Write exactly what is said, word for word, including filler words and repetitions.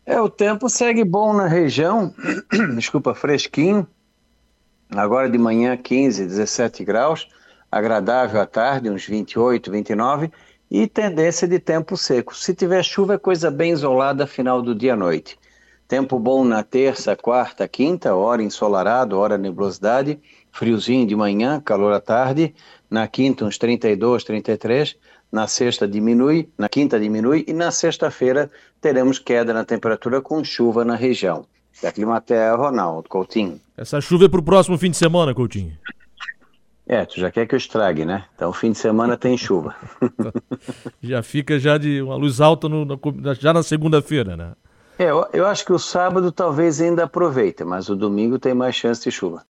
É, o tempo segue bom na região, desculpa, fresquinho, agora de manhã quinze, dezessete graus, agradável à tarde, uns vinte e oito, vinte e nove, e tendência de tempo seco. Se tiver chuva, é coisa bem isolada final do dia à noite. Tempo bom na terça, quarta, quinta, hora ensolarado, hora nebulosidade, friozinho de manhã, calor à tarde, na quinta uns trinta e dois, trinta e três, na sexta diminui, na quinta diminui e na sexta-feira teremos queda na temperatura com chuva na região. Da Climatea, Ronaldo Coutinho. Essa chuva é pro próximo fim de semana, Coutinho. É, tu já quer que eu estrague, né? Então, fim de semana tem chuva. Já fica já de uma luz alta no, no, já na segunda-feira, né? É, eu, eu acho que o sábado talvez ainda aproveite, mas o domingo tem mais chance de chuva.